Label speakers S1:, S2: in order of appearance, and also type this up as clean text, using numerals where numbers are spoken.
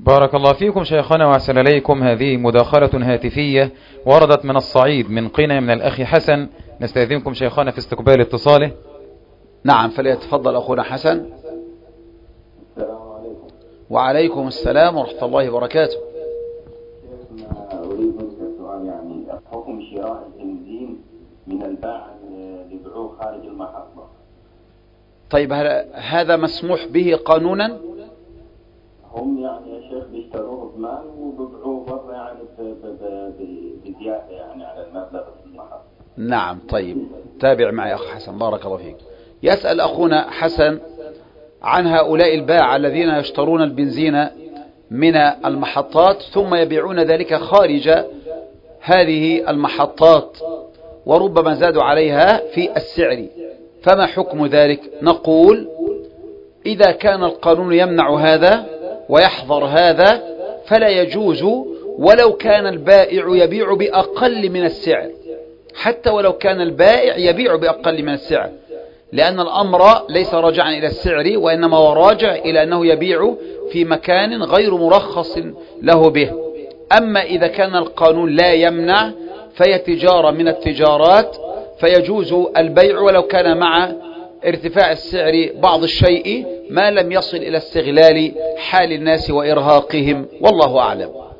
S1: بارك الله فيكم شيخنا وأحسن إليكم. هذه مداخلة هاتفية وردت من الصعيد من قنا من الأخ حسن. نستأذنكم شيخنا في استقبال اتصاله.
S2: نعم، فليتفضل أخونا حسن.
S3: السلام عليكم.
S2: وعليكم السلام ورحمة الله وبركاته.
S3: أريد منك سؤال، يعني حكم شراء البنزين من الباعة اللي يبيعوه خارج المحطة.
S2: طيب هذا مسموح به قانونا؟
S3: هم يعني يا شيخ بيشتروه بمال وبيبيعوه برا يعني بزيادة يعني على المبلغ في المحطة.
S2: نعم. طيب تابع معي أخ حسن، بارك الله فيك. يسأل أخونا حسن عن هؤلاء الباعة الذين يشترون البنزين من المحطات ثم يبيعون ذلك خارج هذه المحطات وربما زادوا عليها في السعر، فما حكم ذلك؟ نقول إذا كان القانون يمنع هذا ويحظر هذا فلا يجوز، ولو كان البائع يبيع بأقل من السعر، حتى ولو كان البائع يبيع بأقل من السعر، لأن الأمر ليس راجعا إلى السعر وإنما هو راجع إلى أنه يبيع في مكان غير مرخص له به. أما إذا كان القانون لا يمنع فهي تجارة من التجارات، فيجوز البيع ولو كان مع ارتفاع السعر بعض الشيء ما لم يصل إلى استغلال حال الناس وإرهاقهم، والله أعلم.